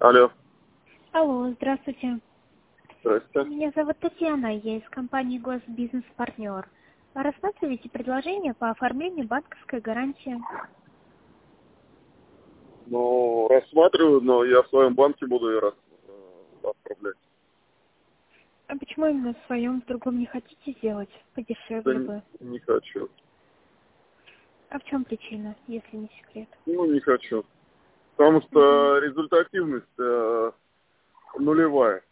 Алло. Алло, здравствуйте. Здрасте. Меня зовут Татьяна, я из компании Госбизнес-партнер. Рассматриваете предложение по оформлению банковской гарантии? Ну, рассматриваю, но я в своем банке буду ее отправлять. А почему именно в своем, в другом не хотите сделать? Подешевле бы. Не хочу. А в чем причина, если не секрет? Ну, не хочу. Потому что результативность нулевая.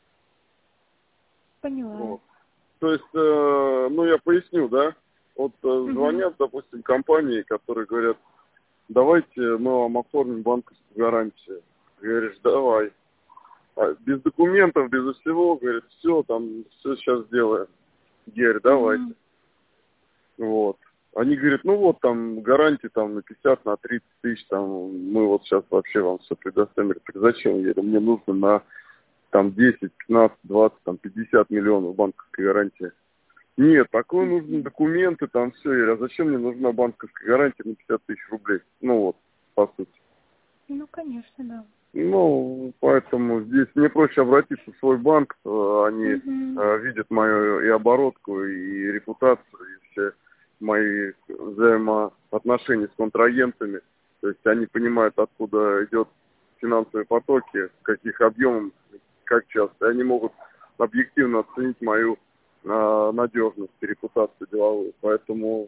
Поняла. Вот. То есть, ну, я поясню, да? Вот звонят, допустим, компании, которые говорят, давайте мы вам оформим банковскую гарантию. Говоришь, давай. Без документов, без всего, говорит, все, там, все сейчас сделаем. Я говорю, давайте. Вот. Они говорят, ну вот, там, гарантии там на 50, на 30 тысяч, там, мы вот сейчас вообще вам все предоставим. Я говорю, так зачем? Я говорю, мне нужно на, там, 10, 15, 20, там, 50 миллионов банковской гарантии. Нет, такое нужны документы, там, все. Я говорю, а зачем мне нужна банковская гарантия на 50 тысяч рублей? Ну вот, по сути. Ну, конечно, да. Ну, поэтому здесь мне проще обратиться в свой банк, они видят мою и оборотку, и репутацию, и все мои взаимоотношения с контрагентами. То есть они понимают, откуда идет финансовые потоки, в каких объемах, как часто. И они могут объективно оценить мою надежность и репутацию деловую. Поэтому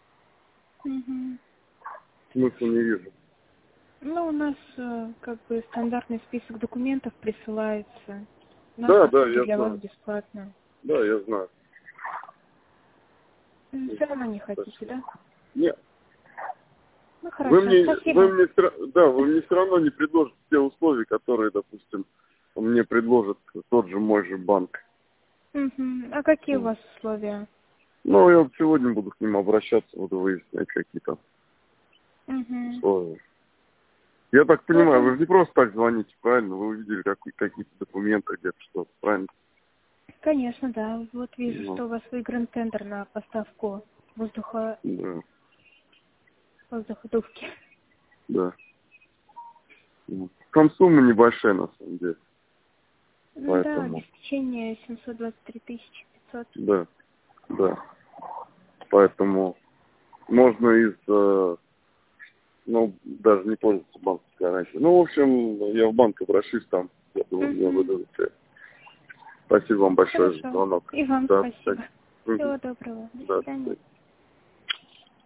смысла не вижу. Ну, у нас как бы стандартный список документов присылается. Да, я для знаю. вас бесплатно. Да, я знаю. Все равно не хотите, да? Нет. Ну, хорошо, спасибо. Вы мне все равно не предложите те условия, которые, допустим, мне предложит тот же мой же банк. А какие у вас условия? Ну, я вот сегодня буду к ним обращаться, буду выяснять какие-то условия. Я так понимаю, вы же не просто так звоните, правильно? Вы увидели какие-то документы где-то, что-то, правильно? Конечно, да. Вот вижу, что у вас выигран тендер на поставку воздуходувки. Да. Там сумма небольшая, на самом деле. Ну да, обеспечение 723 500. Да. Поэтому можно даже не пользоваться банковской гарантией. Ну, в общем, я в банк обращусь там. Я думаю, меня выдадут. Спасибо вам большое за звонок. И вам спасибо. Всего доброго. До свидания.